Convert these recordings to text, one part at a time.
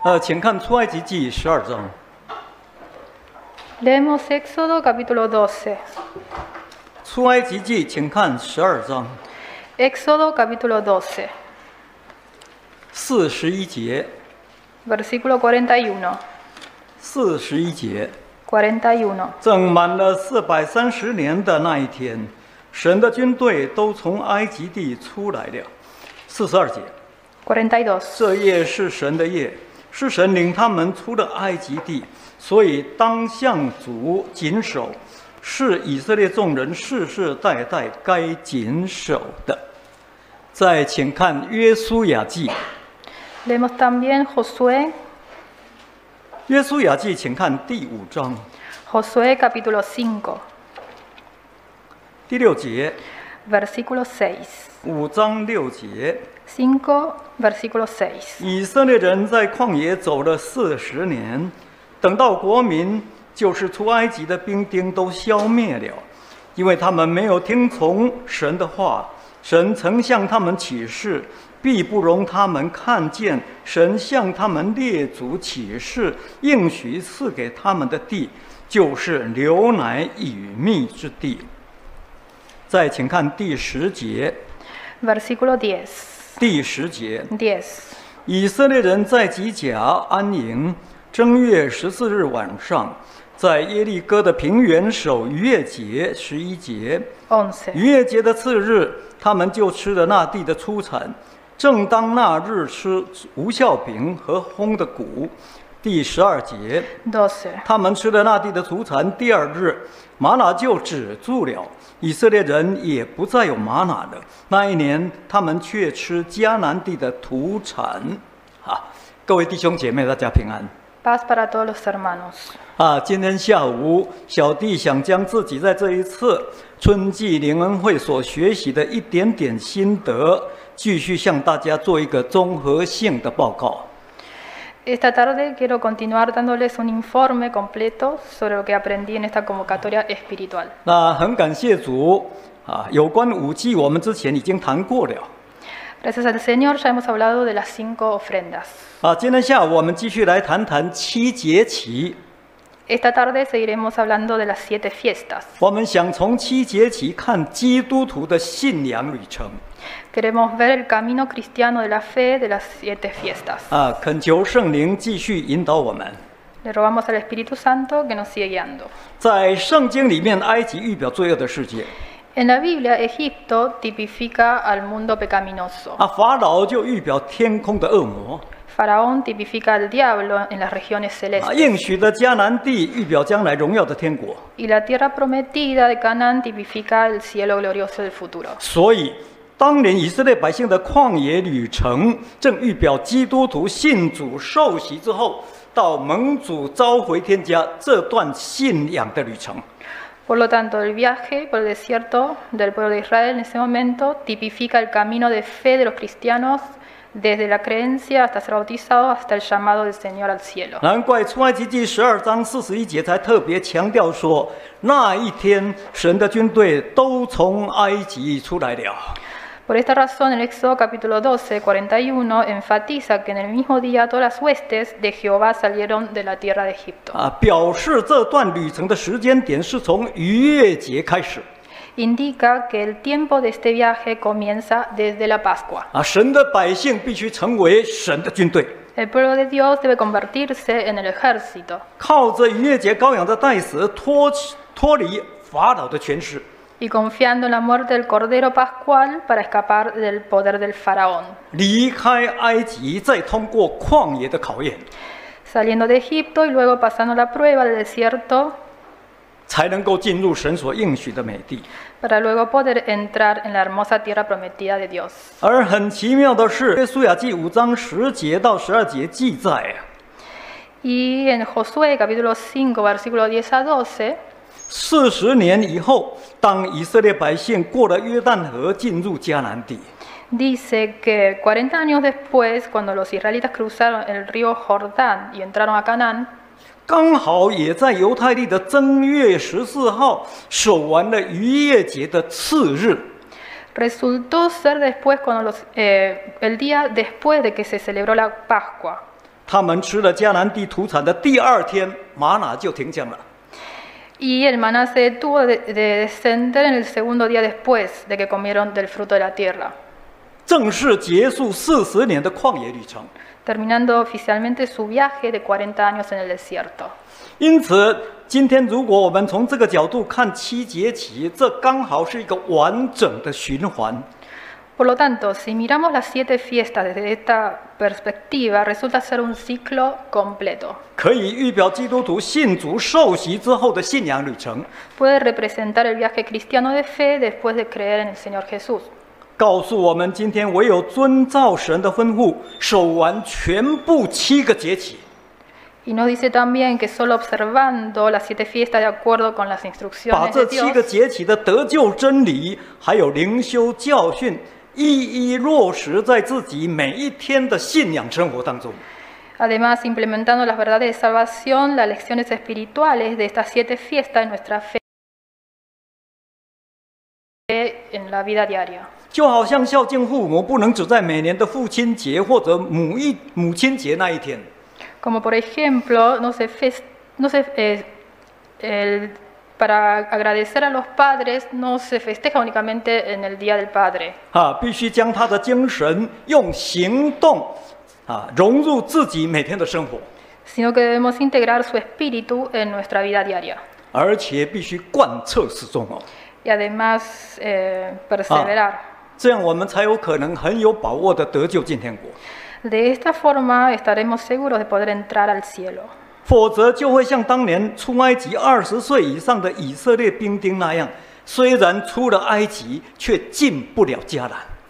请看出埃及记12章。 Leemos Éxodo capítulo 12. 出埃及记，请看12章。 Éxodo capítulo 12. 41节。 Versículo 41. 41节。 41. 正满了430年的那一天，神的军队都从埃及地出来了。42节。 42. 这夜是神的夜，是神领他们出了埃及地，所以当向主谨守，是以色列众人世世代代该谨守的。再请看约书亚记。 Leemos también Josué. 约书亚记，请看第5章。 Josué capítulo 5. 第6节。 Versículo 6. 5章6节。 5, versículo 6. 以色列人在旷野走了40年，等到国民就是出埃及的兵丁都消灭了，因为他们没有听从神的话。神曾向他们起誓，必不容他们看见神向他们列祖起誓应许赐给他们的地，就是流奶与蜜之地。再请看第10节。 Versículo 10. 第10节。 10. 以色列人在吉甲安营，正月14日晚上，在耶利哥的平原守逾越节。11节。 11. 逾越节的次日，他们就吃了那地的出产，正当那日吃无酵饼和烘的谷。第12节。 12. 他们吃了那地的出产，第2日，玛拿就止住了，以色列人也不再有玛拿了。那一年，他们却吃迦南地的土产。各位弟兄姐妹，大家平安。 Paz para todos los hermanos. 今天下午，小弟想将自己在这一次春季灵恩会所学习的一点点心得，继续向大家做一个综合性的报告。 Esta tarde quiero continuar dándoles un informe completo sobre lo que aprendí en esta convocatoria espiritual. 那很感谢主有关5祭我们之前已经谈过了。 Gracias al Señor ya hemos hablado de las 5 ofrendas. 今天下午我们继续来谈谈7节期。 Esta tarde seguiremos hablando de las 7 fiestas. 我们想从7节期看基督徒的信仰旅程。 Queremos ver el camino cristiano de la fe de las 7 fiestas. 恳求圣灵继续引导我们。 Le rogamos al Espíritu Santo que nos siga guiando. 在圣经里面，埃及预表罪恶的世界。 En la Biblia, Egipto tipifica al mundo pecaminoso. 法老就预表天空的恶魔。 Faraón tipifica al diablo en las regiones celestes. 应许的迦南地预表将来荣耀的天国。 Y la tierra prometida de Canaán tipifica el cielo glorioso del futuro. 所以，当年以色列百姓的旷野旅程，正预表基督徒信主受洗之后，到蒙主召回天家这段信仰的旅程。 Por lo tanto, el viaje por el desierto del pueblo de Israel en ese momento tipifica el camino de fe de los cristianos desde la creencia hasta ser bautizado hasta el llamado del Señor al cielo. 难怪出埃及记12章41节才特别强调说，那一天神的军队都从埃及出来了。 Por esta razón, el Éxodo capítulo 12, 41 enfatiza que en el mismo día todas las huestes de Jehová salieron de la tierra de Egipto. 表示这段旅程的时间点是从逾越节开始。 Indica que el tiempo de este viaje comienza desde la Pascua. 神的百姓必须成为神的军队。 El pueblo de Dios debe convertirse en el ejército. 靠着逾越节羔羊的代死脱离法老的权势。 Y confiando en la muerte del Cordero Pascual para escapar del poder del Faraón. 离开埃及，再通过旷野的考验。 Saliendo de Egipto y luego pasando la prueba del desierto. 才能够进入神所应许的美地。 Para luego poder entrar en la hermosa tierra prometida de Dios. 而很奇妙的是，约书亚记5章10节到12节记载 Y en Josué capítulo 5 versículo 10 a 12. 40年以后，当以色列百姓过了约旦河，进入迦南地。 Dice que 40 años después, cuando los israelitas cruzaron el río Jordán y entraron a Canaán, 刚好也在犹太历的正月14号守完了逾越节的次日。 resultó ser después el día después de que se celebró la Pascua. 他们吃了迦南地土产的第2天，玛拿就停降了。 Y el maná se detuvo de descender en el segundo día después de que comieron del fruto de la tierra, 正式结束40年的旷野旅程。 terminando oficialmente su viaje de 40 años en el desierto. 因此，今天如果我们从这个角度看7节期，这刚好是一个完整的循环。 Por lo tanto, si miramos las 7 fiestas desde esta perspectiva, resulta ser un ciclo completo. 可以预表基督徒信主受洗之后的信仰旅程， Puede representar el viaje cristiano de fe después de creer en el Señor Jesús. 告诉我们今天唯有遵照神的吩咐，守完全部7个节期， Y nos dice también que solo observando las 7 fiestas de acuerdo con las 把 instrucciones 这 de 7个 Dios, 节期的得救真理，还有灵修教训，一一落实在自己每一天的信仰生活当中。 además implementando las verdades de salvación, las lecciones espirituales de estas 7 fiestas en nuestra fe en la vida diaria. 就好像孝敬父母，不能只在每年的父亲节或者母亲节那一天， Como por ejemplo, para agradecer a los padres no se festeja únicamente en el Día del Padre, 必须将他的精神用行动融入自己每天的生活， sino que debemos integrar su espíritu en nuestra vida diaria 而且必须贯彻始终哦。 y además perseverar. 这样我们才有可能很有把握的得救进天国， De esta forma estaremos seguros de poder entrar al cielo. 否则就会像当年出埃及20岁以上的以色列兵丁那样，虽然出了埃及，却进不了迦南。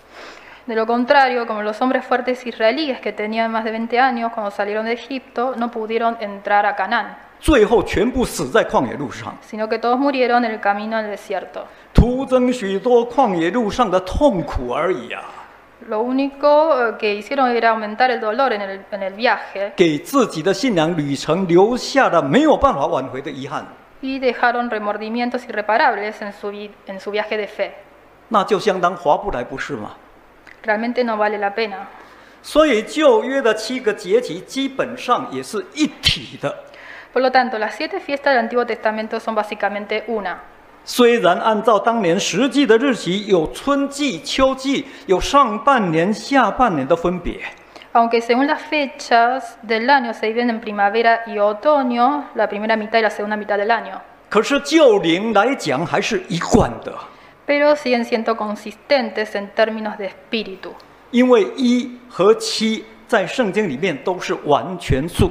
De lo contrario, como los hombres fuertes israelíes que tenían más de 20 años cuando salieron de Egipto, no pudieron entrar a Canaán, 最后全部死在旷野路上， sino que todos murieron en el camino al desierto. 徒增许多旷野路上的痛苦而已啊！ Lo único que hicieron era aumentar el dolor en el viaje 给自己的信仰旅程留下了没有办法挽回的遗憾， y dejaron remordimientos irreparables en su viaje de fe. 那就相当划不来，不是吗？ Realmente no vale la pena. 所以旧约的7个节期基本上也是一体的。 Por lo tanto, las 7 fiestas del Antiguo Testamento son básicamente una. 虽然按照当年实际的日期有春季、秋季，有上半年、下半年的分别， Aunque según las fechas del año se dividen en primavera y otoño, la primera mitad y la segunda mitad del año, 可是就灵来讲还是一贯的， pero siguen siendo consistentes en términos de espíritu, 因为1和7在圣经里面都是完全数。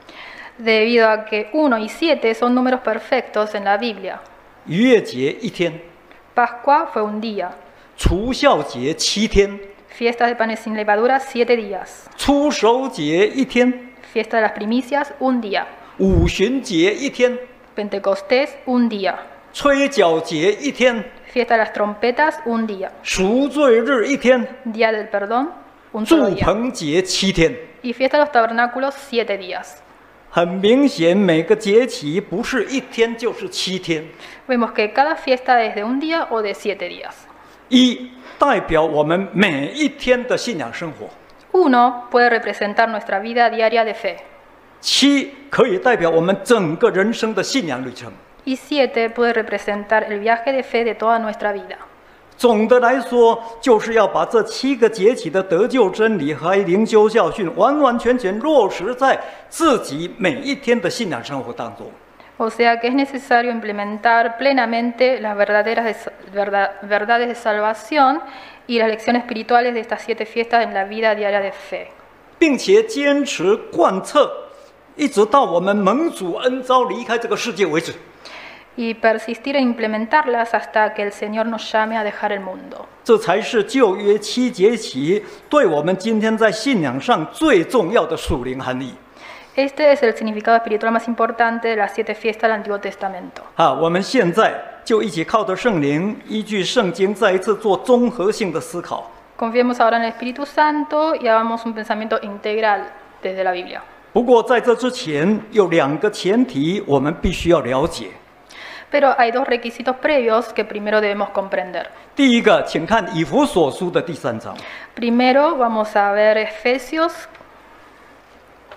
debido a que 1 y 7 son números perfectos en la Biblia. 逾越节1天， Pascua fue un día, 除酵节7天， fiesta de panes sin levadura 7 días, 初熟节1天， fiesta de las primicias un día, 五旬节1天， Pentecostés un día, 吹角节1天， fiesta de las trompetas un día, 赎罪日1天， día del perdón un solo 祝 día, 棚节7天。 y fiesta de los tabernáculos 7 días. 很明显，每个节期不是1天就是7天。 Vemos que cada fiesta es de un día o de 7 días. 1代表我们每一天的信仰生活， 1 puede representar nuestra vida diaria de fe, 7可以代表我们整个人生的信仰旅程。 y 7 puede representar el viaje de fe de toda nuestra vida. 总的来说，就是要把这7个节期的得救真理和灵修教训，完完全全落实在自己每一天的信仰生活当中。 O sea que es necesario implementar plenamente las verdades de salvación y las lecciones espirituales de estas 7 fiestas en la vida diaria de fe. 并且坚持贯彻，一直到我们蒙主恩召离开这个世界为止。 Y persistir en implementarlas hasta que el Señor nos llame a dejar el mundo. 这才是旧约7节期对我们今天在信仰上最重要的属灵含义。 Este es el significado espiritual más importante de las 7 fiestas del Antiguo Testamento. 我们现在就一起靠着圣灵，依据圣经再一次做综合性的思考。 Confiemos ahora en el Espíritu Santo y hagamos un pensamiento integral desde la Biblia. 不过在这之前，有2个前提我们必须要了解。 Pero hay 2 requisitos previos que primero debemos comprender. 第一个，请看以弗所书的第3章。 Primero vamos a ver Efesios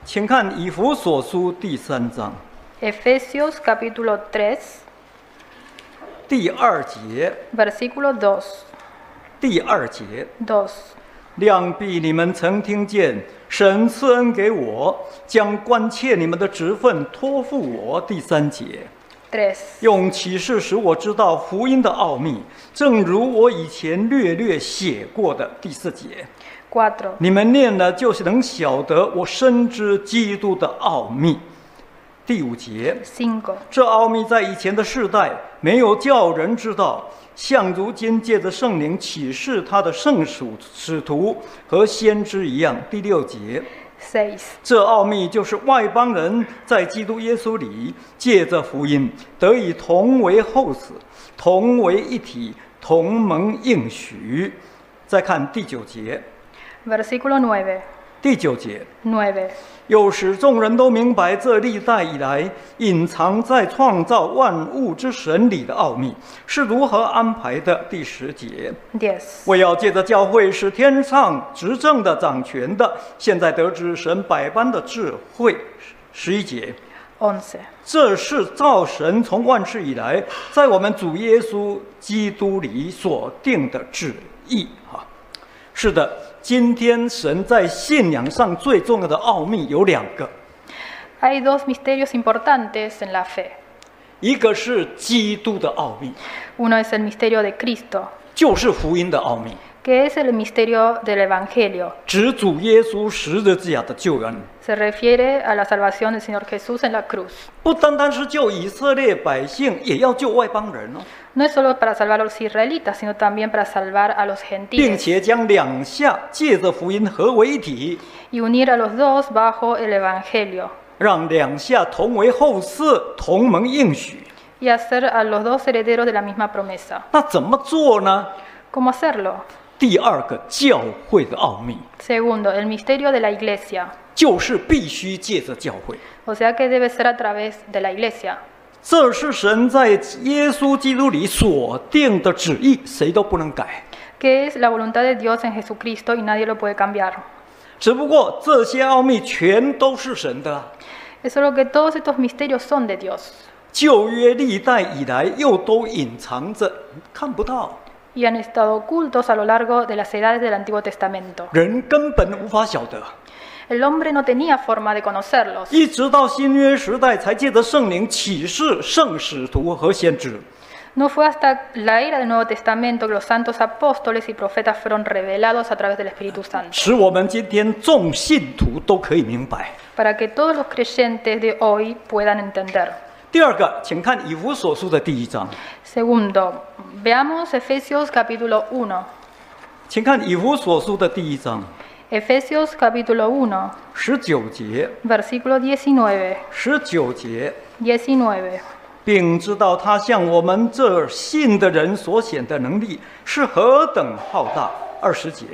请看以弗所书第3章 Efesios capítulo 3, 第2节。 versículo 2. 第2节， 2. 量必你们曾听见神赐恩给我，将关切你们的职分托付我。第3节， 3. 用启示使我知道福音的奥秘，正如我以前略略写过的。第4节， 4. 你们念了，就是能晓得我深知基督的奥秘。第5节， 5. 这奥秘在以前的世代没有叫人知道，像如今借着圣灵启示他的圣属使徒和先知一样。第6节， 6. 这奥秘就是外邦人在基督耶稣里借着福音得以同为后嗣，同为一体，同蒙应许。再看第9节， Versículo 9. 第9节， 9. 又使众人都明白这历代以来隐藏在创造万物之神里的奥秘是如何安排的。第10节， 10. 为要借着教会使天上执政的掌权的现在得知神百般的智慧。11节， 11. 这是照神从万世以来在我们主耶稣基督里所定的旨意。是的，今天神在信仰上最重要的奥秘有2个， Hay dos misterios importantes en la fe. 一个是基督的奥秘， Uno es el misterio de Cristo, 就是福音的奥秘， que es el misterio del Evangelio. 指主耶稣十字架的救恩， Se refiere a la salvación del Señor Jesús en la cruz. 不单单是救以色列百姓，也要救外邦人哦， No es solo para salvar a los israelitas, sino también para salvar a los 并 gentiles 且将2下借着福音合为一体， y unir a los dos bajo el Evangelio 让2下同为后嗣，同蒙应许。 y hacer a los dos herederos de la misma promesa. 那怎么做呢？ ¿Cómo hacerlo? 第2个教会的奥秘， Segundo, el misterio de la iglesia. 就是必须借着教会。 O sea que debe ser a través de la iglesia. 这是神在耶稣基督里所定的旨意，谁都不能改。 Que es la voluntad de Dios en Jesucristo y nadie lo puede cambiar. 只不过这些奥秘全都是神的， Es solo que todos estos misterios son de Dios 旧约历代以来又都隐藏着，看不到， y han estado ocultos a lo largo de las edades del Antiguo Testamento. 人根本无法晓得。 El hombre no tenía forma de conocerlos. 一直到新约时代，才借着圣灵启示圣使徒和先知。 No fue hasta la era del Nuevo Testamento que los santos apóstoles y profetas fueron revelados a través del Espíritu Santo, 使我们今天众信徒都可以明白。 para que todos los creyentes de hoy puedan entender. 第2个，请看以弗所书的第1章， Segundo, veamos Efesios capítulo 1. 请看以弗所书的第1章 Efesios capítulo 1, 19节 versículo 19. ，19节， 19. 并知道他向我们这信的人所显的能力是何等浩大。20节，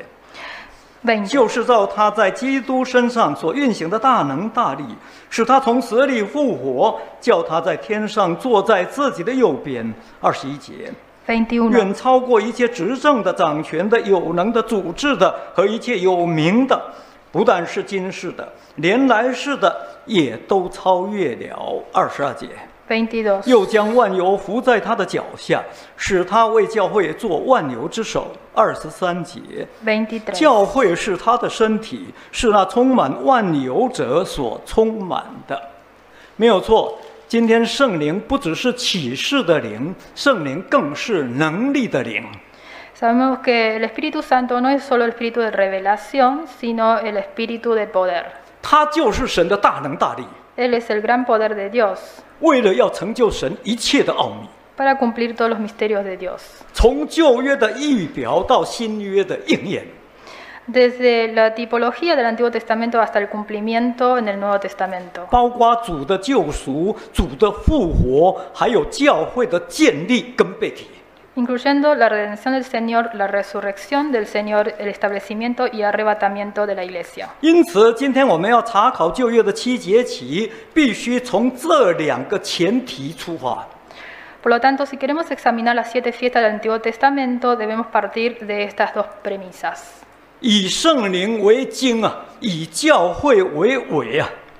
20. 就是照他在基督身上所运行的大能大力，使他从死里复活，叫他在天上坐在自己的右边。21节， 21. 远超过一切执政的、掌权的、有能的、主治的和一切有名的，不但是今世的，连来世的也都超越了。22节， 22. 又将万有伏在他的脚下，使他为教会做万有之首。23节， 23. 教会是他的身体，是那充满万有者所充满的。没有错，今天圣灵不只是启示的灵，圣灵更是能力的灵。 Sabemos que el Espíritu Santo no es solo el espíritu de revelación, sino el espíritu de poder. 他就是神的大能大力， Él es el gran poder de Dios 为了要成就神一切的奥秘， para cumplir todos los misterios de Dios. 从旧约的预表到新约的应验。 Desde la tipología del Antiguo Testamento hasta el cumplimiento en el Nuevo Testamento. 包括主的救赎、主的复活，还有教会的建立跟被提。 Incluyendo la redención del Señor, la resurrección del Señor, el establecimiento y arrebatamiento de la iglesia. 因此，今天我们要查考旧约的7节期，必须从这2个前提出发。 Por lo tanto, si queremos examinar las 7 fiestas del Antiguo Testamento, debemos partir de estas dos premisas. 以圣灵为经啊，以教会为尾啊。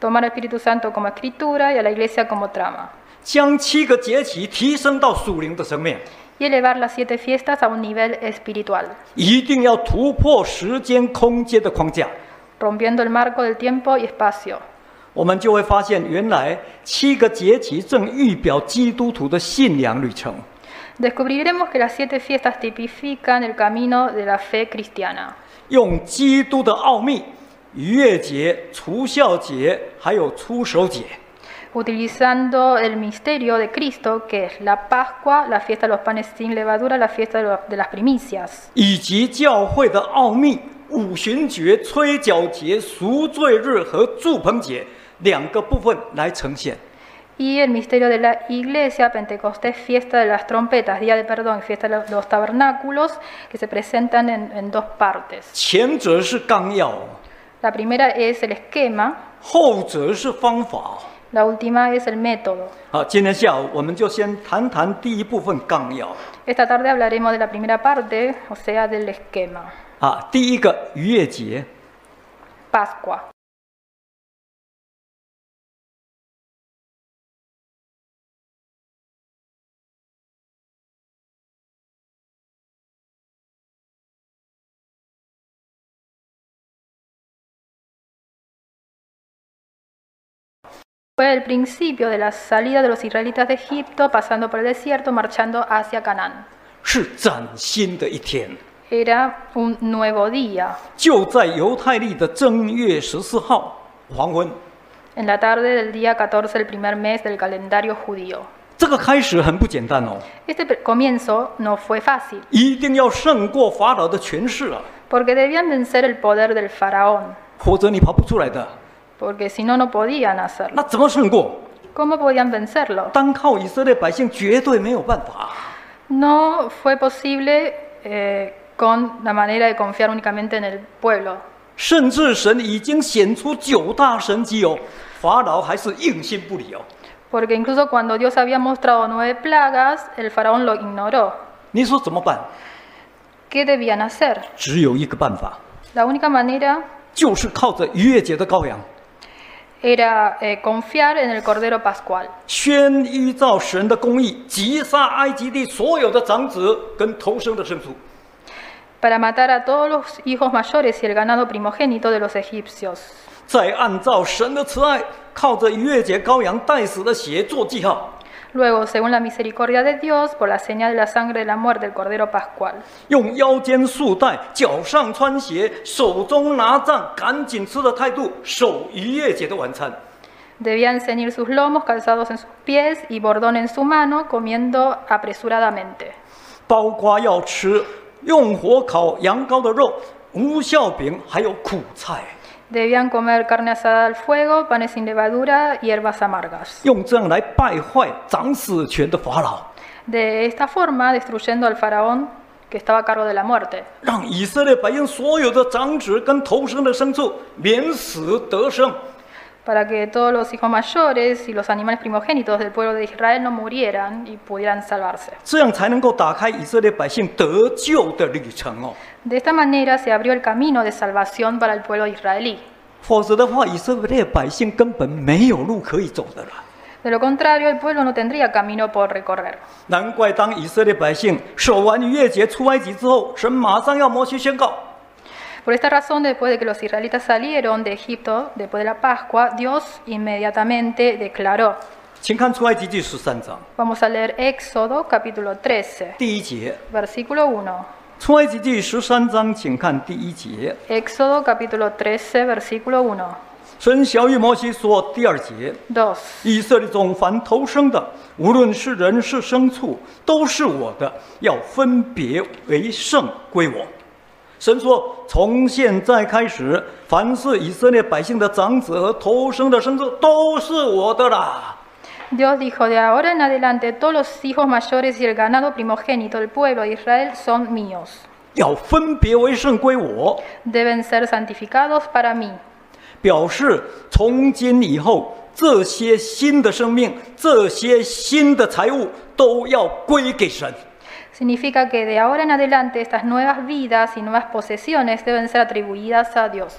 tomar al Espíritu Santo como escritura y a la iglesia como trama, 将7个节期提升到属灵的层面， y elevar las 7 fiestas a un nivel espiritual, 一定要突破时间空间的框架。 rompiendo el marco del tiempo y espacio. 我们就会发现，原来7个节期正预表基督徒的信仰旅程。 Descubriremos que las 7 fiestas tipifican el camino de la fe cristiana. 用基督的奥秘，逾越节、除酵节，还有出手节， Utilizando el misterio de Cristo, que es la Pascua, la fiesta de los panes sin levadura, la fiesta de las primicias, 以及教会的奥秘，五旬节、吹角节、赎罪日和祝棚节2个部分来呈现。 y el misterio de la Iglesia, Pentecostés, fiesta de las trompetas, Día de Perdón y fiesta de los tabernáculos, que se presentan en 2 partes. 前者是纲要， La primera es el esquema, 后者是方法。 la última es el método. 好，今天下午我们就先谈谈第一部分纲要。 Esta tarde hablaremos de la primera parte, o sea, del esquema. 啊，第一个逾越节， Pascua. Fue el principio de la salida de los israelitas de Egipto, pasando por el desierto, marchando hacia Canaán. 是崭新的一天。 Era un nuevo día. 就在犹太历的正月14号黄昏， En la tarde del día 14 del primer mes del calendario judío. 这个开始很不简单哦， Este comienzo no fue fácil, 一定要胜过法老的权势啊， porque debían vencer el poder del faraón, 否则你跑不出来的。 porque si no, no podían hacerlo. 那怎么胜过？ ¿Cómo podían vencerlo? 单靠以色列百姓绝对没有办法。 No fue posible con la manera de confiar únicamente en el pueblo. 甚至神已经显出9大神迹哦，法老还是硬心不理哦。 Porque incluso cuando Dios había mostrado 9 plagas, el faraón lo ignoró. 你说怎么办？ ¿Qué debían hacer? 只有一个办法， La única manera 就是靠着逾越节的羔羊， era confiar en el Cordero Pascual, 宣依照神的公义，击杀埃及地所有的长子跟头生的牲畜。 para matar a todos los hijos mayores y el ganado primogénito de los egipcios. 再按照神的慈爱，靠着逾越节羔羊代死的血做记号， Luego, según la misericordia de Dios, por la señal de la sangre de la muerte del Cordero Pascual, 用腰间束带、脚上穿鞋、手中拿杖，赶紧吃的态度守逾越节的晚餐。 debían ceñir sus lomos, calzados en sus pies y bordón en su mano, comiendo apresuradamente. 包括要吃用火烤羊羔的肉、无酵饼，还有苦菜， Debían comer carne asada al fuego, panes sin levadura, hierbas amargas. 用这样来败坏掌死权的法老， De esta forma, destruyendo al faraón que estaba a cargo de la muerte, 让以色列百姓所有的长子跟头生的牲畜免死得生。 para que todos los hijos mayores y los animales primogénitos del pueblo de Israel no murieran y pudieran salvarse. 这样才能够打开以色列百姓得救的旅程哦。 De esta manera se abrió el camino de salvación para el pueblo israelí. 否则的话，以色列百姓根本没有路可以走的了。 De lo contrario, el pueblo no tendría camino por recorrer. 难怪当以色列百姓守完逾越节出埃及之后，神马上要摩西宣告： Por esta razón, después de que los israelitas salieron de Egipto, después de la Pascua, Dios inmediatamente declaró. 请看出埃及记13章 Vamos a leer Éxodo capítulo 13, 第1节。 versículo 1. 出埃及记13章，请看第1节。 Éxodo capítulo 13, versículo 1. 神晓谕摩西说，第2节， 2. 以色列中凡头生的，无论是人是牲畜，都是我的，要分别为圣归我。神说，从现在开始，凡是以色列百姓的长子和头生的牲畜，都是我的啦。 Dios dijo, de ahora en adelante todos los hijos mayores y el ganado primogénito del pueblo de Israel son míos. 要分别为圣归我， Deben ser santificados para mí. 表示从今以后，这些新的生命、这些新的财物都要归给神。 Significa que de ahora en adelante estas nuevas vidas y nuevas posesiones deben ser atribuidas a Dios. 不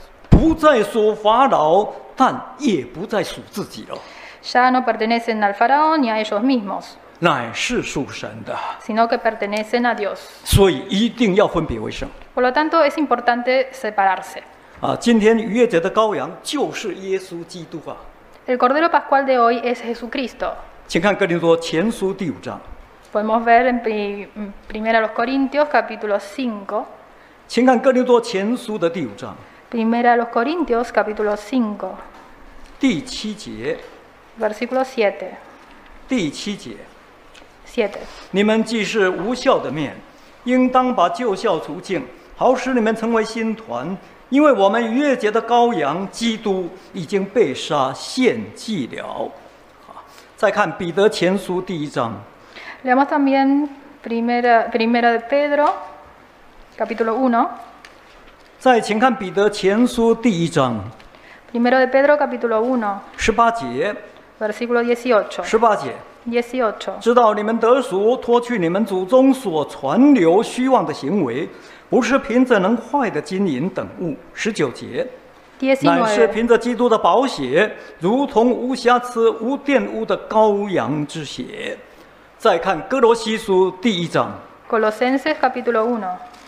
不再属法老，但也不再属自己了， Ya no pertenecen al faraón ni a ellos mismos, 乃是属神的。 sino que pertenecen a Dios. 所以一定要分别为圣 Por lo tanto, es importante separarse. 啊！今天逾越节的羔羊就是耶稣基督啊！ El Cordero Pascual de hoy es Jesucristo. 请看哥林多前书第5章， Podemos ver en 1 los Corintios capítulo 5. 请看哥林多前书的第5章 1 los Corintios capítulo 5, 第7节， versículo 7. 第7节。 7. 你们既是无效的面，应当把旧酵除净，好使你们成为新团。因为我们逾越节的羔羊基督已经被杀献祭了。好，再看彼得前书第1章， Leamos también primera de Pedro capítulo 1. 再请看彼得前书第1章 1 de Pedro capítulo 1, 18节 versículo 18. ，18节。 18. 知道你们得赎，脱去你们祖宗所传流虚妄的行为，不是凭着能坏的金银等物。19节，乃是 19. 凭着基督的宝血，如同无瑕疵、无玷污的羔羊之血。再看哥罗西书第1章， Colosenses capítulo 1.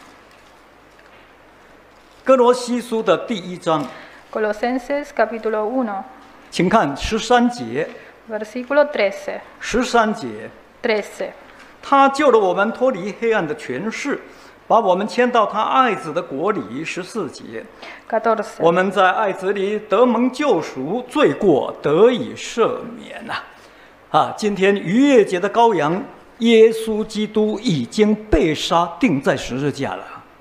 哥罗西书的第1章， Colosenses capítulo 1, 请看13节 versículo 13. ，13节， 13. 他救了我们脱离黑暗的权势，把我们迁到他爱子的国里。14节， 14. 我们在爱子里得蒙救赎，罪过得以赦免呐！今天逾越节的羔羊耶稣基督已经被杀，钉在十字架了。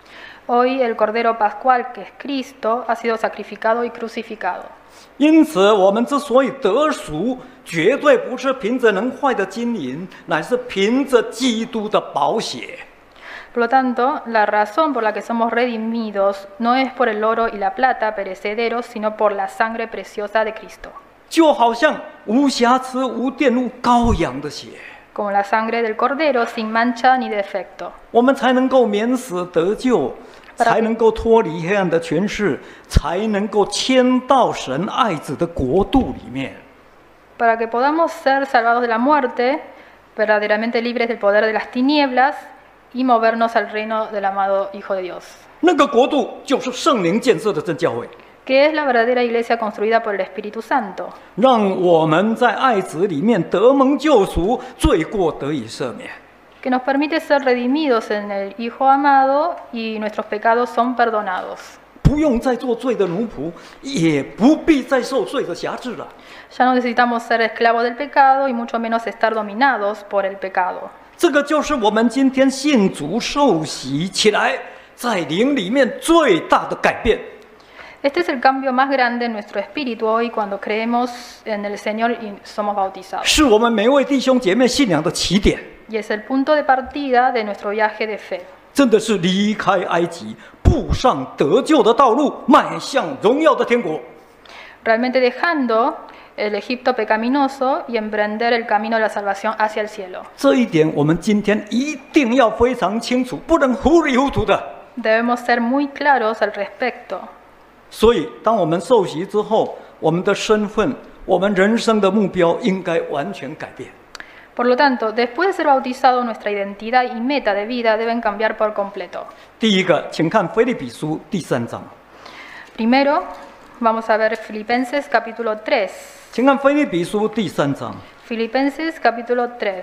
Hoy el Cordero Pascual, que es Cristo, ha sido sacrificado y crucificado. 因此，我们之所以得赎，绝对不是凭着能坏的金银，乃是凭着基督的宝血。 Por lo tanto, la razón por la que somos redimidos no es por el oro y la plata perecederos, sino por la sangre preciosa de Cristo, 就好像无瑕疵、无玷污羔羊的血， como la sangre del Cordero sin mancha ni defecto, 我们才能够免死得救， 才能够脱离黑暗的权势，才能够迁到神爱子的国度里面。 para que podamos ser salvados de la muerte, verdaderamente libres del poder de las tinieblas y movernos al reino del amado Hijo de Dios, 那个国度就是圣灵建设的真教会， que es la verdadera iglesia construida por el Espíritu Santo, 让我们在爱子里面得蒙救赎，罪过得以赦免。 que nos permite ser redimidos en el Hijo amado y nuestros pecados son perdonados. 不用再做罪的奴仆，也不必再受罪的辖制了。 Ya no necesitamos ser esclavos del pecado y mucho menos estar dominados por el pecado. 这个就是我们今天信主受洗起来，在灵里面最大的改变。 Este es el cambio más grande en nuestro espíritu hoy cuando creemos en el Señor y somos bautizados. 是我们每位弟兄姐妹信仰的起点， Y es el punto de partida de nuestro viaje de fe. 真的是离开埃及，步上得救的道路，迈向荣耀的天国。 Realmente dejando el Egipto pecaminoso y emprender el camino de la salvación hacia el cielo. 这一点我们今天一定要非常清楚，不能糊里糊涂的。 Debemos ser muy claros al respecto. 所以，当我们受洗之后，我们的身份、我们人生的目标应该完全改变。 Por lo tanto, después de ser bautizado, nuestra identidad y meta de vida deben cambiar por completo. 第一个，请看腓立比书第3章。 Primero, vamos a ver Filipenses capítulo 3. 请看腓立比书第3章 Filipenses capítulo 3,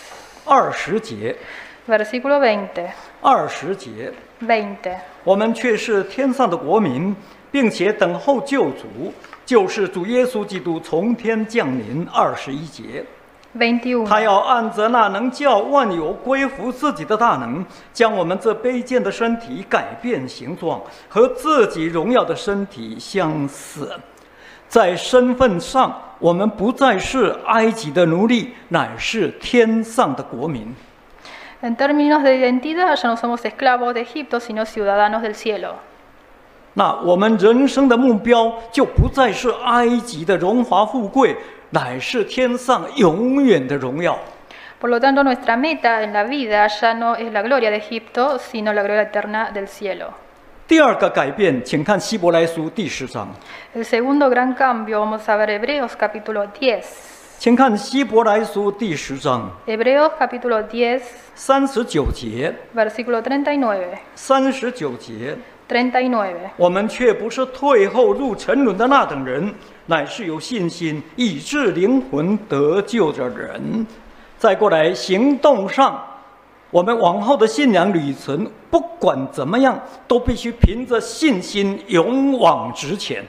20节 versículo 20. ，20节。 20. 我们却是天上的国民，并且等候救主，就是主耶稣基督从天降临。21节。 21. 他要按着那能叫万有归服自己的大能，将我们这卑贱的身体改变形状，和自己荣耀的身体相似。在身份上，我们不再是埃及的奴隶，乃是天上的国民。 En términos de identidad, ya no somos esclavos de Egipto, sino ciudadanos del cielo. 那我们人生的目标就不再是埃及的荣华富贵，乃是天上永远的荣耀。 Por lo tanto, nuestra meta en la vida ya no es la gloria de Egipto, sino la gloria eterna del cielo. 第二个改变，请看希伯来书第10章。 El segundo gran cambio, vamos a ver Hebreos capítulo 10. 请看希伯来书第10章 Hebreos capítulo 10, 39节。 versículo 39. 39节， 39. 我们却不是退后入沉沦的那等人，乃是有信心以致灵魂得救的人。再过来，行动上，我们往后的信仰旅程，不管怎么样，都必须凭着信心勇往直前。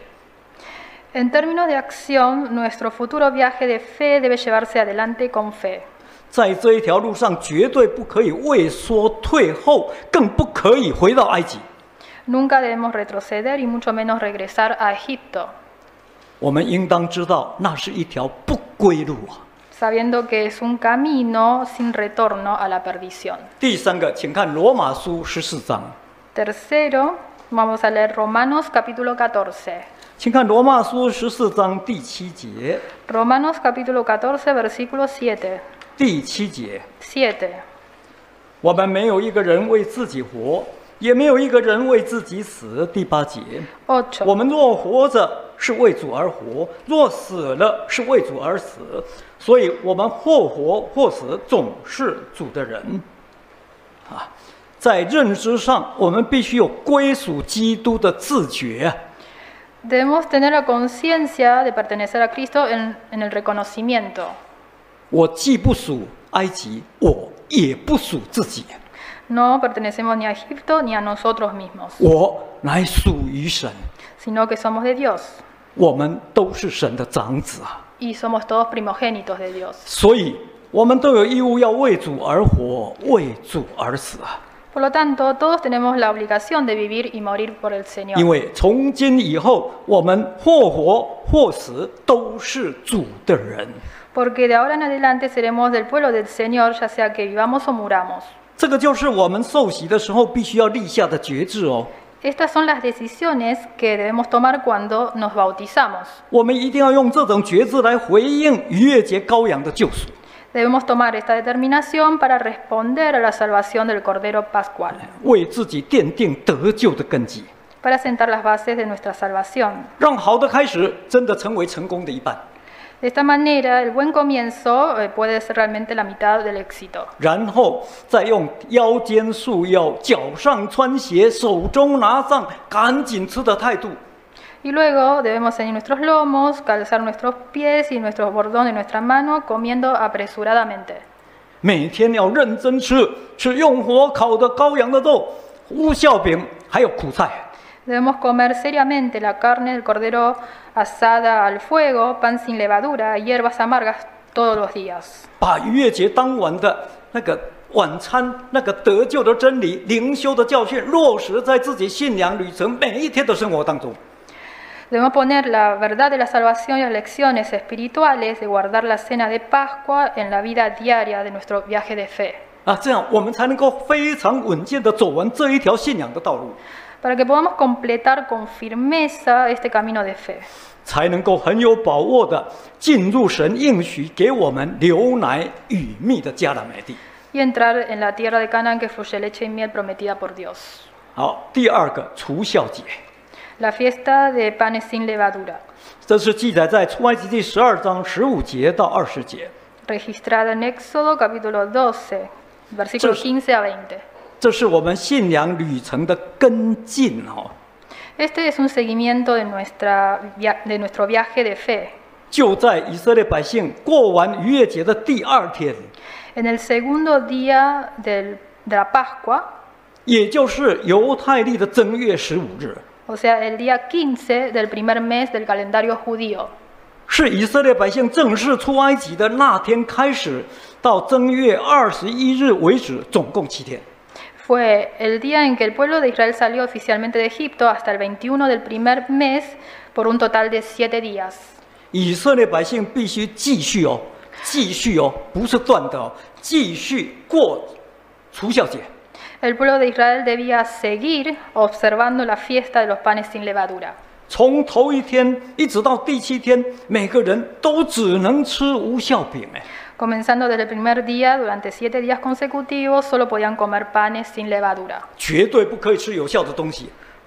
En términos de acción, nuestro futuro viaje de fe debe llevarse adelante con fe. 在这一条路上，绝对不可以畏缩退后，更不可以回到埃及。 Nunca debemos retroceder y mucho menos regresar a Egipto, 我们应当知道，那是一条不归路啊。 sabiendo que es un camino sin retorno a la perdición. 第三个，请看罗马书14章。 Tercero, vamos a leer Romanos capítulo 14. 请看罗马书14章第7节。 Romanos capítulo 14, versículo 7. 第7节， 7. 我们没有一个人为自己活，也没有一个人为自己死。第8节，我 8. 们若活着，是为主而活；若死了，是为主而死。所以，我们或活或死，总是主的人。啊，在认知上，我们必须有归属基督的自觉。 Debemos tener la conciencia de pertenecer a Cristo en el reconocimiento. 我既不属埃及，我也不属自己， No pertenecemos ni a Egipto ni a nosotros mismos, 我乃属于神。 sino que somos de Dios 我们都是神的长子啊， y somos todos primogénitos de Dios. 所以我们都有义务要为主而活，为主而死啊。 Por lo tanto, todos tenemos la obligación de vivir y morir por el 因 Señor. 为从今以后，我们或活或死，都是主的人。 Porque de ahora en adelante seremos del pueblo del Señor, ya sea que vivamos o muramos. 这个就是我们受洗的时候必须要立下的决志哦。 Estas son las decisiones que debemos tomar cuando nos bautizamos. 我们一定要用这种决志来回应逾越节羔羊的救赎。 Debemos tomar esta determinación para responder a la salvación del Cordero Pascual, 为自己奠定得救的根基， para sentar las bases de nuestra salvación. 让好的开始真的成为成功的一半。 De esta manera, el buen comienzo puede ser realmente la mitad del éxito. 然后再用腰间束腰、脚上穿鞋、手中拿杖、赶紧吃的态度， Y luego debemos ceñir nuestros lomos, calzar nuestros pies y nuestros bordones de nuestra mano, comiendo apresuradamente. 每天要认真吃，吃用火烤的羔羊的肉、无酵饼，还有苦菜。 Debemos comer seriamente la carne del cordero asada al fuego, pan sin levadura, hierbas amargas todos los días. 把逾越节当晚的那个晚餐、那个得救的真理、灵修的教训，落实在自己信仰旅程每一天的生活当中。 Debemos poner la verdad de la salvación y las lecciones espirituales de guardar la cena de Pascua en la vida diaria de nuestro viaje de fe. 啊，这样我们才能够非常稳健地走完这一条信仰的道路， Para que podamos completar con firmeza este camino de fe. 才能够很有把握地进入神应许给我们流奶与蜜的迦南美地。 Y entrar en la tierra de Canaán que fluye leche y miel prometida por Dios. 好，第二个除酵节， La fiesta de panes sin levadura, 这是记载在出埃及记12章15节到20节。 registrada en Éxodo capítulo 12, versículos 15 a 20. 这是我们信仰旅程的跟进哦。 Este es un seguimiento de nuestro viaje de fe. 就在以色列百姓过完逾越节的第2天， En el segundo día de la Pascua, 也就是犹太历的正月15日， o sea, el día 15 del primer mes del calendario judío, 是以色列百姓正式出埃及的那天开始，到正月21日为止，总共7天。 fue el día en que el pueblo de Israel salió oficialmente de Egipto hasta el 21 del primer mes por un total de 7 días. 以色列百姓必须继续哦，继续哦，不是断的哦，继续过除酵节。 El pueblo de Israel debía seguir observando la fiesta de los panes sin levadura. 从头1天一直到第7天，每个人都只能吃无酵饼哎。 Comenzando desde el primer día, durante 7 días consecutivos, solo podían comer panes sin levadura. 绝对不可以吃有效的东西，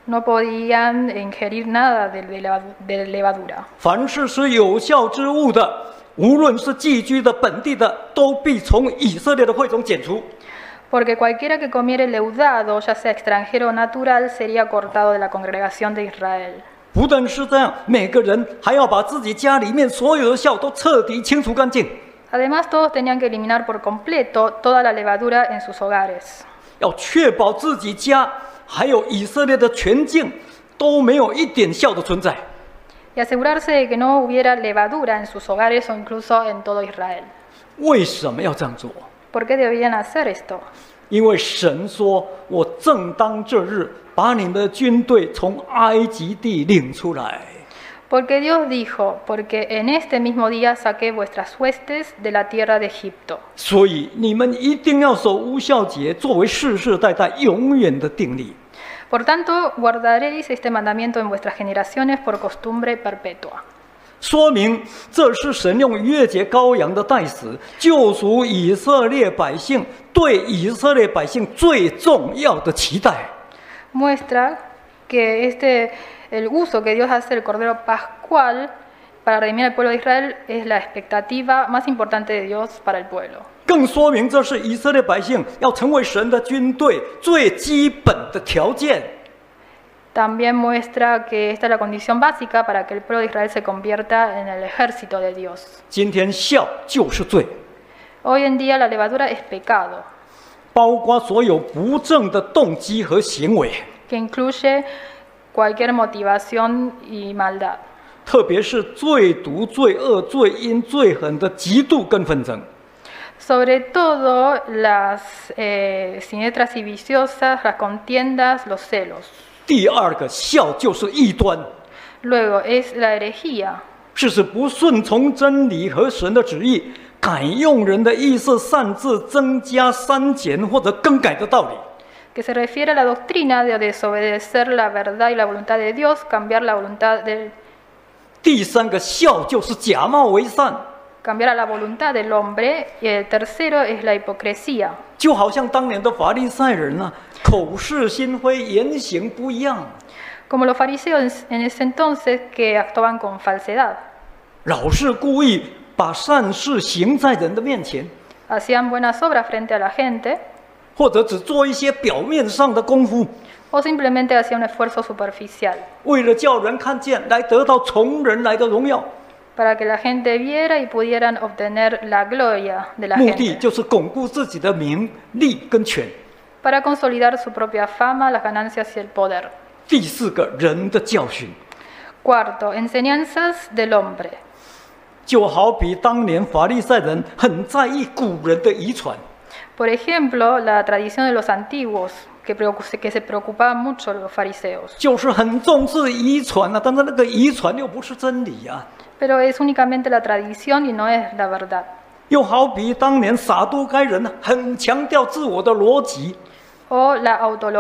No podían ingerir nada de levadura. 凡是吃有效之物的，无论是寄居的、本地的，都必从以色列的会中剪除。 Porque cualquiera que comiere leudado, ya sea extranjero o natural, sería cortado de la congregación de Israel. 不但是这样，每个人还要把自己家里面所有的酵都彻底清除干净， Además, todos tenían que eliminar por completo toda la levadura en sus hogares. 要确保自己家还有以色列的全境都没有一点酵的存在。 Y asegurarse de que no hubiera levadura en sus hogares o incluso en todo Israel. 为什么要这样做？ ¿Por qué debían hacer esto? 因为神说：“我正当这日把你们的军队从埃及地领出来。” Porque Dios dijo, porque en este mismo día saqué vuestras huestes de la tierra de Egipto. 所以你们一定要守无酵节，作为世世代代永远的定例。 Por tanto, guardaréis este mandamiento en vuestras generaciones por costumbre perpetua. 说明这是神用逾越节羔羊的代死，救赎以色列百姓，对以色列百姓最重要的期待。 Muestra que el uso que Dios hace del Cordero Pascual para redimir al pueblo de Israel es la expectativa más importante de Dios para el pueblo. 更说明这是以色列百姓要成为神的军队最基本的条件。 También muestra que esta es la condición básica para que el pueblo de Israel se convierta en el ejército de Dios. 今天酵就是罪， Hoy en día la levadura es pecado, 包括所有不正的动机和行为， que incluye cualquier motivación y maldad. 特别是最毒、最恶、最阴、最狠的嫉妒跟纷争。 Sobre todo las siniestras y viciosas, las contiendas, los celos. 第二个酵就是异端， Luego es la herejía, 是指不顺从真理和神的旨意，改用人的意思擅自增加、删减或者更改的道理。 que se refiere a la doctrina de desobedecer la verdad y la voluntad de Dios, cambiar la voluntad del 第三个酵就是假冒为善， cambiar a la voluntad del hombre, y el tercero es la hipocresía, 就好像当年的法利赛人啊，口是心非，言行不一样， como los fariseos en ese entonces que actuaban con falsedad, 老是故意把善事行在人的面前， hacían buenas obras frente a la gente 或者只做一些表面上的功夫， o simplemente hacían un esfuerzo superficial 为了叫人看见，来得到从人来的荣耀， para que la gente viera y pudieran obtener la gloria de la 目的 gente, 就是巩固自己的名利跟权。 para consolidar su propia fama, las ganancias y el poder. 第四个人的教训， Cuarto, enseñanzas del hombre. 就好比当年法利赛人很在意古人的遗传， Por ejemplo, la tradición de los antiguos, que se preocupaban mucho los fariseos. 就是很重视遗传啊，但是那个遗传又不是真理啊。 Pero es únicamente la tradición y no es la verdad. 又好比当年撒都该人很强调自我的逻辑， O la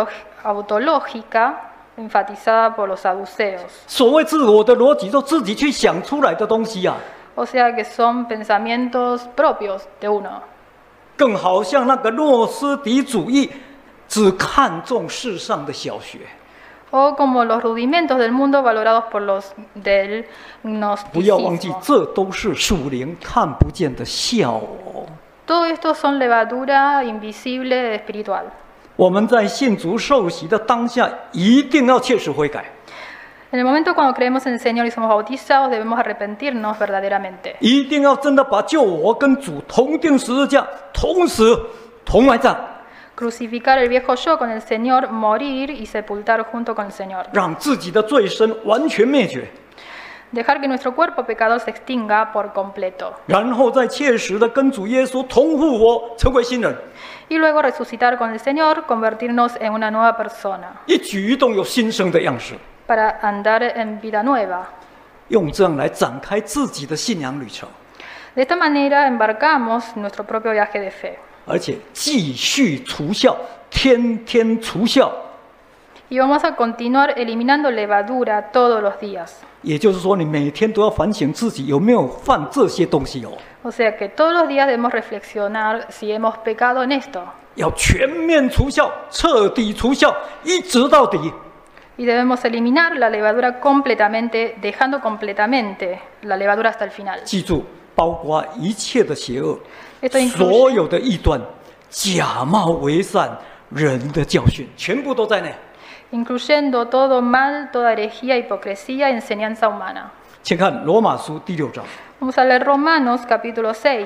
autológica enfatizada por los saduceos. 所谓自我的逻辑，就自己去想出来的东西啊， O sea que son pensamientos propios de uno. 更好像那个诺斯底主义，只看重世上的小学。 O como los rudimentos del mundo valorados por los del 不要忘记， gnosticismo. 这都是属灵看不见的笑哦。 Todo esto son levadura invisible espiritual. 我们在信主受洗的当下，一定要切实悔改， En el momento cuando creemos en el Señor y somos bautizados, debemos arrepentirnos verdaderamente. 一定要真的把救我跟主同定十字架，同死同埋葬， Crucificar el viejo yo con el Señor, morir y sepultar junto con el Señor. 让自己的罪身完全灭绝， Dejar que nuestro cuerpo pecador se extinga por completo. 然后再切实的跟主耶稣同复活，成为新人， Y luego resucitar con el Señor, convertirnos en una nueva persona, 一举一动有新生的样式， para andar en vida nueva. 用这样来展开自己的信仰旅程， De esta manera embarcamos nuestro propio viaje de fe. 而且继续除酵，天天除酵。 Y vamos a continuar eliminando levadura todos los días. 也就是说，你每天都要反省自己有没有犯这些东西哦， O sea que todos los días debemos reflexionar si hemos pecado en esto. 要全面除酵，彻底除酵，一直到底。 Y debemos eliminar la levadura completamente, dejando completamente la levadura hasta el final. 记住，包括一切的邪恶， Esto incluye 所有的异端、假冒为善人的教训，全部都在内。 incluyendo todo mal, toda herejía, hipocresía y enseñanza humana. 请看罗马书第6章。 Vamos a leer Romanos capítulo 6.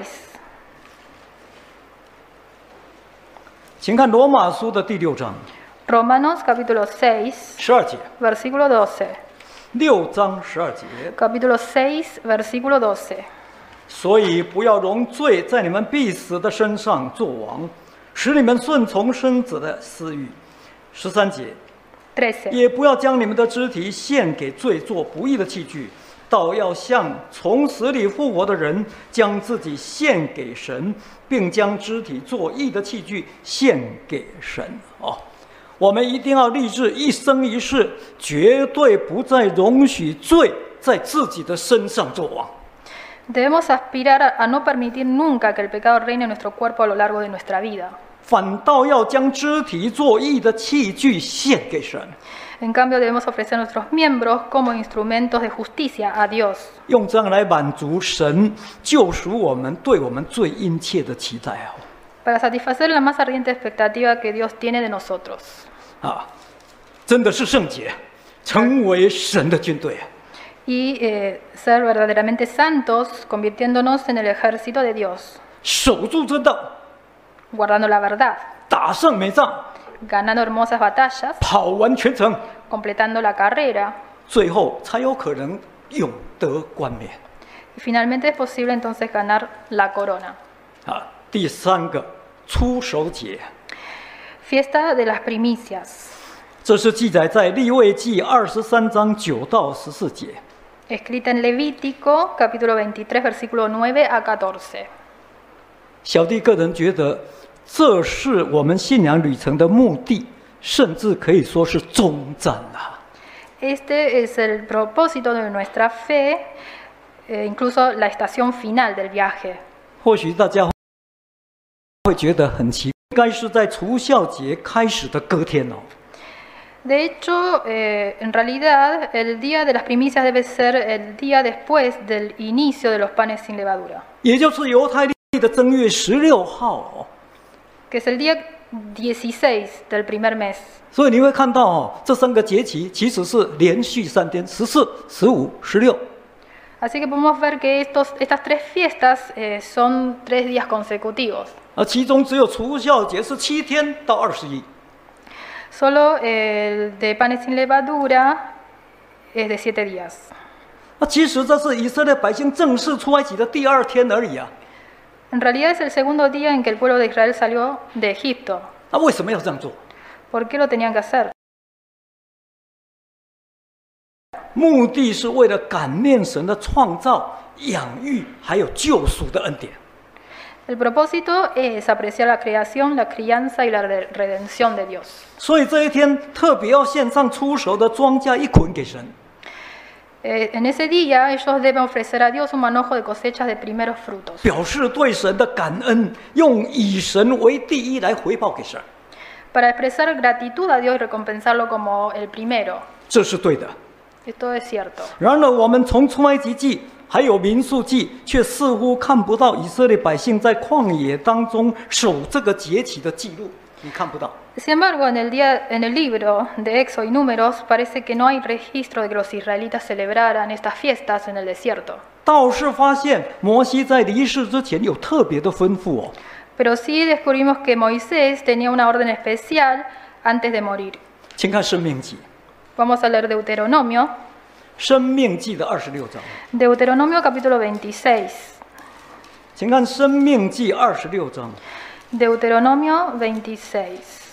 请看罗马书的第6章 Romanos capítulo 6, 12节。 versículo 12. 6章12节。 Capítulo 6, versículo 12. 所以不要容罪在你们必死的身上作王，使你们顺从身子的私欲。13节。 13. 也不要将你们的肢体献给罪做不义的器具，倒要像从死里复活的人，将自己献给神，并将肢体做义的器具献给神。我们一定要立志一生一世，绝对不再容许罪在自己的身上作王。 Debemos aspirar a no permitir nunca que el pecado reine en nuestro cuerpo a lo largo de nuestra vida. 反倒要将肢体做义的器具献给神。 En cambio, debemos ofrecer nuestros miembros como instrumentos de justicia a Dios. 用这样来满足神救赎我们对我们最殷切的期待。 Para satisfacer la más ardiente expectativa que Dios tiene de nosotros. 真的是圣洁，成为神的军队。 Y ser verdaderamente santos, convirtiéndonos en el ejército de Dios. 守住真道， Guardando la verdad, 打胜美仗， ganando hermosas batallas, 跑完全程， completando la carrera. 最后才有可能永得冠冕。 Y finalmente es posible entonces ganar la corona. 第3个初熟节， Fiesta de las primicias, 这是记载在利未记23章9到14节。 escrita en Levítico, capítulo 23, versículo 9 a 14. 小弟个人觉得，这是我们信仰旅程的目的，甚至可以说是终站了。 Este es el propósito de nuestra fe, incluso la estación final del viaje. 或许大家会觉得很奇怪，应该是在除酵节开始的隔天哦。 De hecho, en realidad, el día de las primicias debe ser el día después del inicio de los panes sin levadura, 也就是犹太历的正月16号哦。 que es el día 16 del primer mes. 所以你会看到哦，这3个节期其实是连续3天，14、15、16。 Así que podemos ver que estas tres fiestas son 3 días consecutivos. 而其中只有除酵节是7天到21。 Solo el de panes sin levadura es de 7 días. 其实这是以色列百姓正式出埃及的第2天而已啊。 En realidad es el segundo día en que el pueblo de Israel salió de Egipto. 那为什么要这样做？ ¿Por qué lo tenían que hacer? 目的是为了感念神的创造、养育还有救赎的恩典。 El propósito es apreciar la creación, la crianza y la redención de Dios. 所以这一天特别要献上出熟的庄稼1捆给神。 En ese día ellos deben ofrecer a Dios un manojo de cosechas de primeros frutos. 表示对神的感恩，用以神为第一来回报给神。 Para expresar gratitud a Dios y recompensarlo como el primero. 这是对的。 Esto es cierto. 然而，我们从出埃及记还有民数记，却似乎看不到以色列百姓在旷野当中守这个节期的记录，你看不到。 Sin embargo, en el libro de Éxodo y Números parece que no hay registro de que los israelitas celebraran estas fiestas en el desierto. 倒是发现摩西在离世之前有特别的吩咐哦。 Pero sí descubrimos que Moisés tenía una orden especial antes de morir. 请看申命记， Vamos a leer Deuteronomio. 申命记的26章。 Deuteronomio capítulo 26. 请看申命记26章 Deuteronomio 26,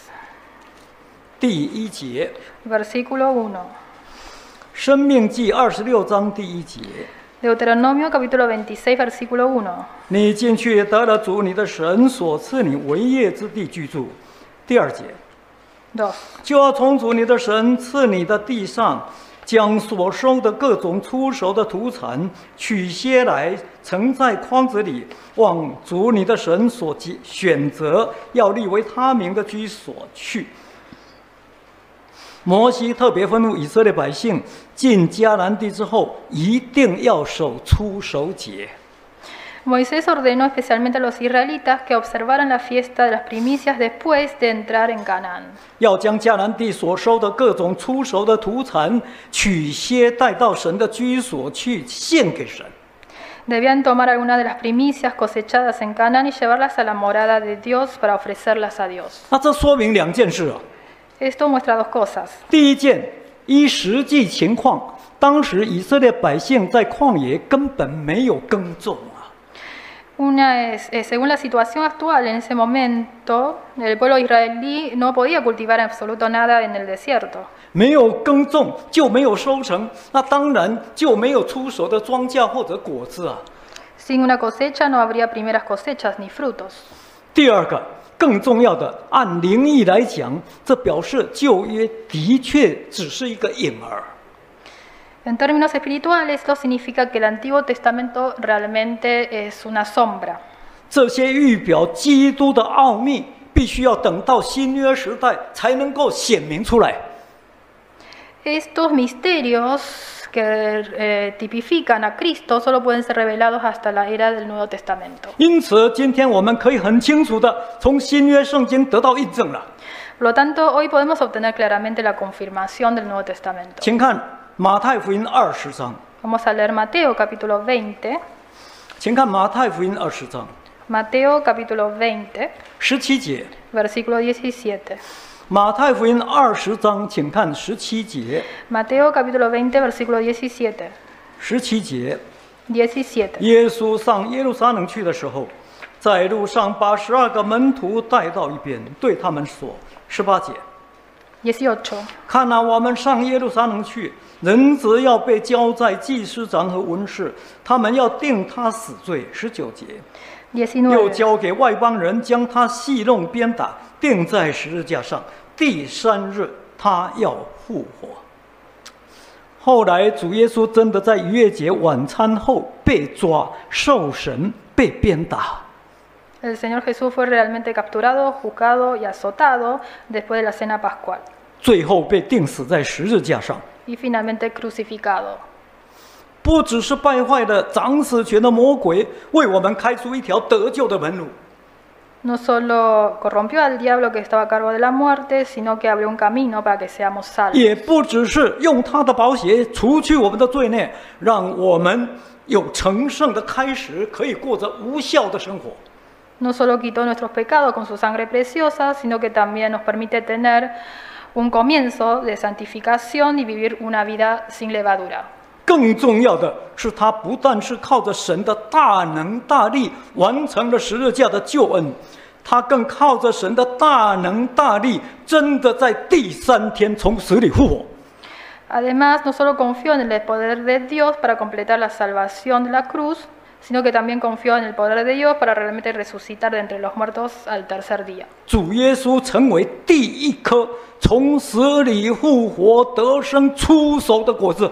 第1节。 versículo 1. 申命记26章第1节。 Deuteronomio capítulo 26, versículo 1. 你进去得了主你的神所赐你为业之地居住。第2节。 2. 就要从主你的神赐你的地上，将所收的各种出熟的土产取些来，盛在筐子里，往主你的神所选择要立为他名的居所去。 摩西特别吩咐以色列百姓进迦南地之后，一定要守初守节。 Moisés ordenó especialmente a los israelitas que observaran la fiesta de las primicias después de entrar en Canaán. 要将迦南地所收的各种出熟的土产取些带到神的居所去献给神。 Debían tomar algunas de las primicias cosechadas en Canaán y llevarlas a la morada de Dios para ofrecerlas a Dios. 那这说明两件事啊。 Esto muestra dos cosas. 第一件，依实际情况，当时以色列百姓在旷野根本没有耕种啊。 Una es, según la situación actual en ese momento, el pueblo israelí no podía cultivar en absoluto nada en el desierto. 没有耕种就没有收成，那当然就没有出熟的庄稼或者果子啊。 Sin una cosecha no habría primeras cosechas ni frutos. 第二个，更重要的，按灵意来讲，这表示旧约的确只是一个影儿。 En términos espirituales, esto significa que el Antiguo Testamento realmente es una sombra. 这些预表基督的奥秘，必须要等到新约时代才能够显明出来。 Estos misterios que tipifican a Cristo solo pueden ser revelados hasta la era del Nuevo Testamento. 因此，今天我们可以很清楚的从新约圣经得到印证了。 Por lo tanto, hoy podemos obtener claramente la confirmación del Nuevo Testamento. 请看马太福音20章， Vamos a leer Mateo capítulo 20. 请看马太福音20章 Mateo capítulo 20, 17节。 versículo 17. 马太福音20章，请看17节。 Mateo capítulo 20, versículo 17. 17节， 17. 耶稣上耶路撒冷去的时候，在路上把12个门徒带到一边，对他们说：18节， 18. 看哪，我们上耶路撒冷去，人子要被交在祭司长和文士，他们要定他死罪。19节，又 19. 交给外邦人，将他戏弄鞭打，钉在十字架上。第3日，他要复活。后来，主耶稣真的在逾越节晚餐后被抓、受审、被鞭打。 El Señor Jesús fue realmente capturado, juzgado y azotado después de la cena pascual 最后被钉死在十字架上。 y finalmente crucificado. 不只是败坏了掌死权的魔鬼，为我们开出一条得救的门路。 No solo corrompió al diablo que estaba a cargo de la muerte, sino que abrió un camino para que seamos salvos. 也不只是用他的宝血除去我们的罪孽，让我们有成圣的开始，可以过着无效的生活。 No solo quitó nuestros pecados con su sangre preciosa, sino que también nos permite tener un comienzo de santificación y vivir una vida sin levadura. 更重要的是，他不但是靠着神的大能大力完成了十字架的救恩，他更靠着神的大能大力，真的在第3天从死里复活。 Además, no solo confió en el poder de Dios para completar la salvación de la cruz, sino que también confió en el poder de Dios para realmente resucitar de entre los muertos al tercer día. 主耶稣成为第一颗从死里复活得生出熟的果子。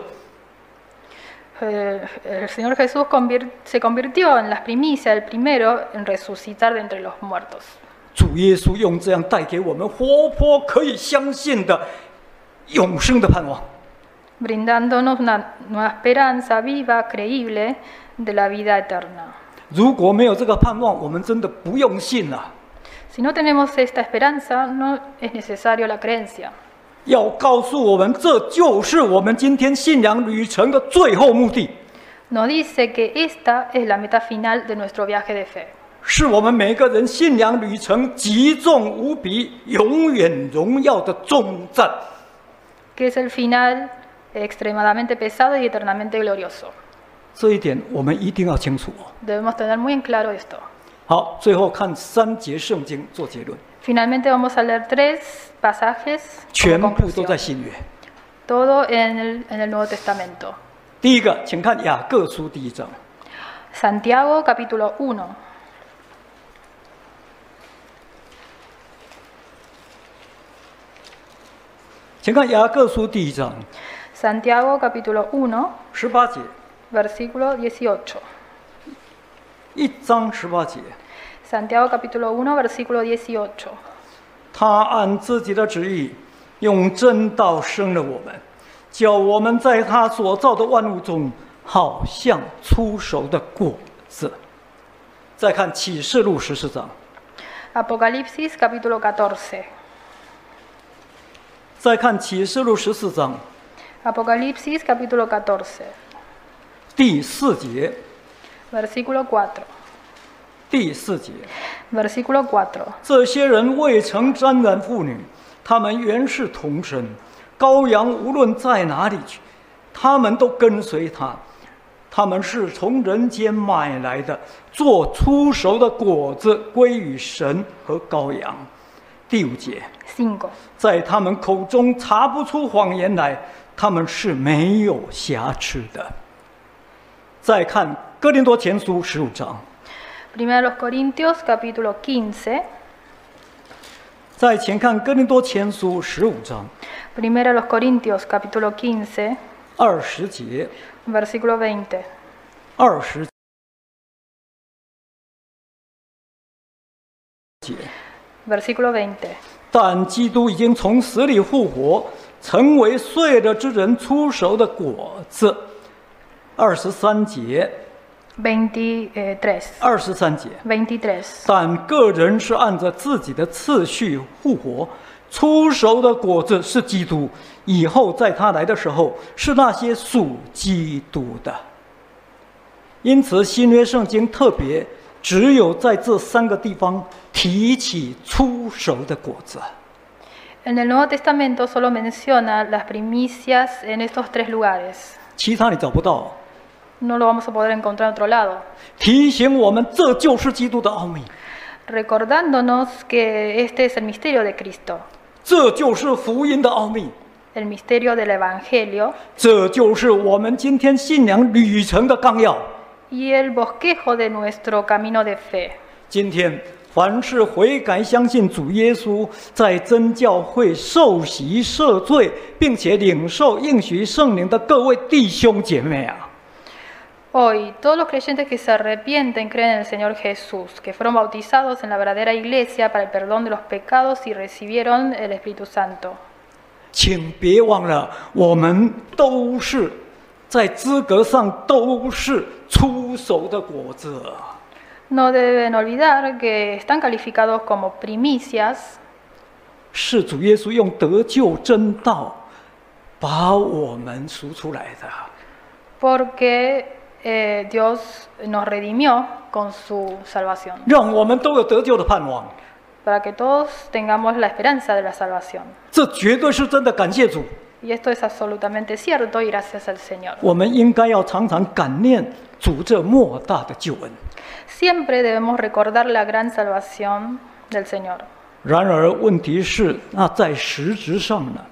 El Señor Jesús se convirtió en las primicias, el primero en resucitar de entre los muertos. 主耶稣用这样带给我们活泼可以相信的永生的盼望。 Brindándonos una nueva esperanza viva, creíble de la vida eterna. 如果没有这个盼望，我们真的不用信了。 Si no tenemos esta esperanza, no es necesario la creencia. 要告诉我们，这就是我们今天信仰旅程的最后目的， Nos dice que esta es la meta final de nuestro viaje de fe. 是我们每个人信仰旅程极重无比、永远荣耀的终站。 Que es el final extremadamente pesado y eternamente glorioso. 这一点我们一定要清楚哦。 Debemos tener muy en claro esto. 好，最后看3节圣经做结论， Finalmente vamos a leer 3 pasajes 全 como 部都在 conclusión. 新约。 Todo en el Nuevo Testamento. 第一个，请看雅各书第1章。 Santiago capítulo 1. 请看雅各书第1章 Santiago capítulo 1, 18节 versículo 18. ，1章18节， Santiago capítulo 1, versículo 18. 他按自己的旨意， 用真道生了我们，叫我们在他所造的万物中，好像出熟的果子。再看启示录14章， Apocalipsis capítulo 14. 再看启示录14章 Apocalipsis capítulo 14, 第4节， versículo 4. 第4节， Versículo 4. 这些人未曾沾染妇女，他们原是童身。羔羊无论在哪里去，他们都跟随他。他们是从人间买来的，做出熟的果子，归于神和羔羊。第5节， 5. 在他们口中查不出谎言来，他们是没有瑕疵的。再看哥林多前书15章， Primera de los Corintios capítulo 15. 再前看哥林多前书15章 Primera de los Corintios capítulo 15, 20节， versículo 20. 20节。 Versículo 20. 但基督已经从死里复活，成为睡了之人出熟的果子。23节， 23. 23节。 23. 但个人是按着自己的次序复活，出熟的果子是基督，以后在他来的时候，是那些属基督的。因此，新约圣经特别只有在这3个地方提起出熟的果子。 En el Nuevo Testamento solo menciona las primicias en estos 3 lugares. 其他你找不到。 No lo vamos a poder encontrar en otro lado. 提醒我们，这就是基督的奥秘， Recordándonos que este es el misterio de Cristo, 这就是福音的奥秘， el misterio del Evangelio 这就是我们今天信仰旅程的纲要。 y el bosquejo de nuestro camino de fe. 今天，凡是悔改相信主耶稣，在真教会受洗赦罪，并且领受应许圣灵的各位弟兄姐妹啊， Hoy, todos los creyentes que se arrepienten creen en el Señor Jesús, que fueron bautizados en la verdadera iglesia para el perdón de los pecados y recibieron el Espíritu Santo. 请别忘了，我们都是在资格上都是出熟的果子。 No deben olvidar que están calificados como primicias, 是主耶稣用得救真道把我们赎出来的。 porque Dios nos redimió con su salvación, 让我们都有得救的盼望。 para que todos tengamos la esperanza de la salvación. 这绝对是真的，感谢主。 Y esto es absolutamente cierto y gracias al Señor. 我们应该要常常感念主这莫大的救恩。 Siempre debemos recordar la gran salvación del Señor. 然而，问题是，那在实质上呢？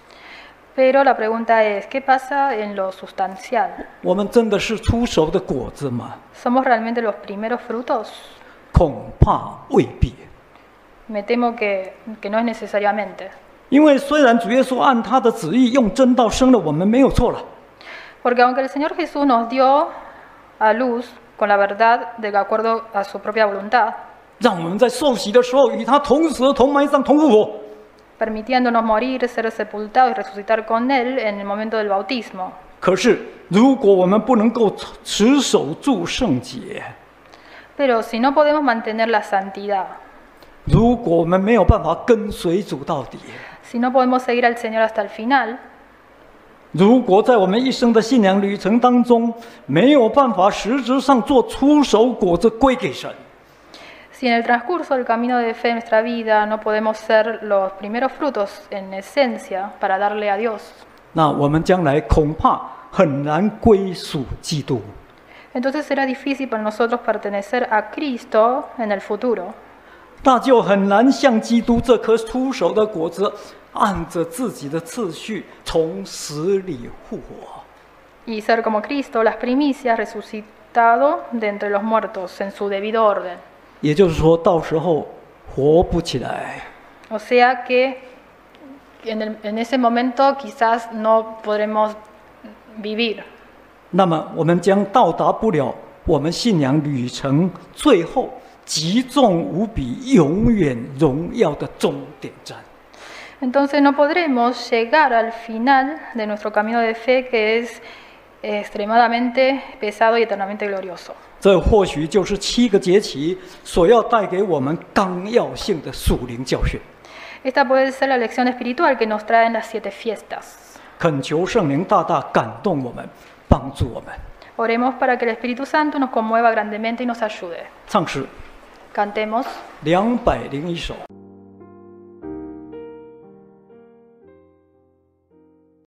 Pero la pregunta es, ¿qué pasa en lo sustancial? 我们真的是出熟的果子吗？ ¿Somos realmente los primeros frutos? 恐怕未必。 Me temo que no es necesariamente. 因为虽然主耶稣按他的旨意用真道生了我们，没有错了。 Porque aunque el Señor Jesús nos dio a luz con la verdad de acuerdo a su propia voluntad, 让我们在受洗的时候与他同死、同埋葬、同复活。 permitiéndonos morir, ser sepultados y resucitar con Él en el momento del bautismo. 可是，如果我们不能够持守住圣洁， Pero si no podemos mantener la santidad, 如果我们没有办法跟随主到底， si no podemos seguir al Señor hasta el final, 如果在我们一生的信仰旅程当中没有办法实质上做出熟果子归给神， si en el transcurso del camino de fe en nuestra vida no podemos ser los primeros frutos en esencia para darle a Dios, 那我们将来恐怕很难归属基督。 entonces será difícil para nosotros pertenecer a Cristo en el futuro. 那就很难像基督这颗出熟的果子，按着自己的次序从死里复活。 Y ser como Cristo, las primicias, resucitado de entre los muertos en su debido orden. 也就是说，到时候活不起来。 O sea que en ese momento quizás no podremos vivir. 那么，我们将到达不了我们信仰旅程最后极重无比、永远荣耀的终点站。 Entonces no podremos llegar al final de nuestro camino de fe que es extremadamente pesado y eternamente glorioso. 这或许就是7个节期所要带给我们纲要性的属灵教训。 Esta puede ser la lección espiritual que nos traen las 7 fiestas. 恳求圣灵大大感动我们，帮助我们。 Oremos para que el Espíritu Santo nos conmueva grandemente y nos ayude. 唱诗 Cantemos. 201首。